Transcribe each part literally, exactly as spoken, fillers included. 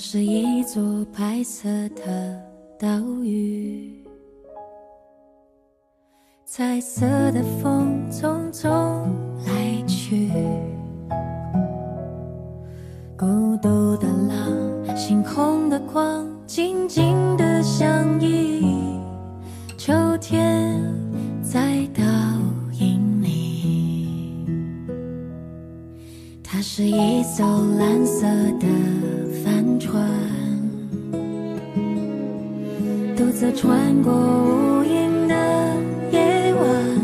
是一座白色的岛屿，彩色的风匆匆来去，孤独的浪，星空的光，静静的相依。秋天在倒影里，它是一艘蓝色的帆船，独自穿过无垠的夜晚，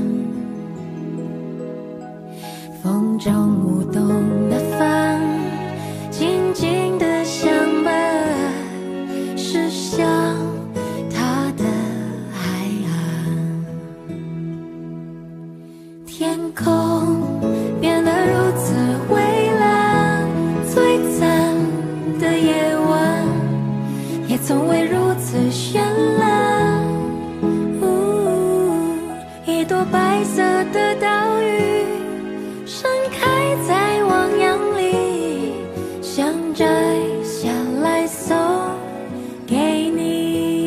风中舞动的帆，静静的相伴，驶向它的海岸。天空变得如此蔚蓝，璀璨的夜晚也从未如此绚烂。呜，一朵白色的岛屿盛开在汪洋里，想摘下来送给你。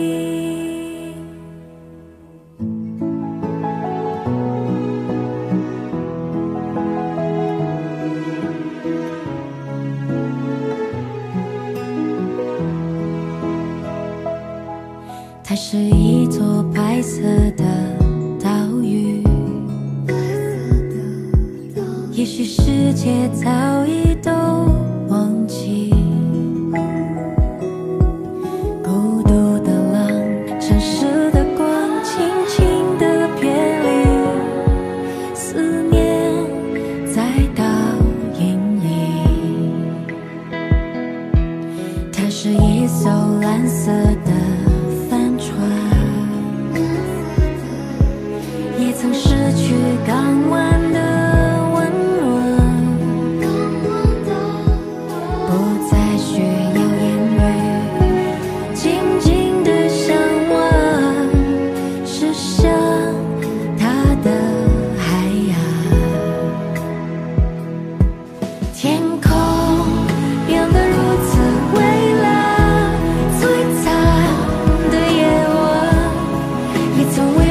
它是一座白色的岛屿，也许世界早已都忘记，孤独的浪，城市的光，轻轻的别离，思念在倒影里。它是一艘蓝色的帆船，也曾失去港湾的温暖，不再需要言语，静静的向往，驶向它的海岸。天空变得如此蔚蓝，璀璨的夜晚也从未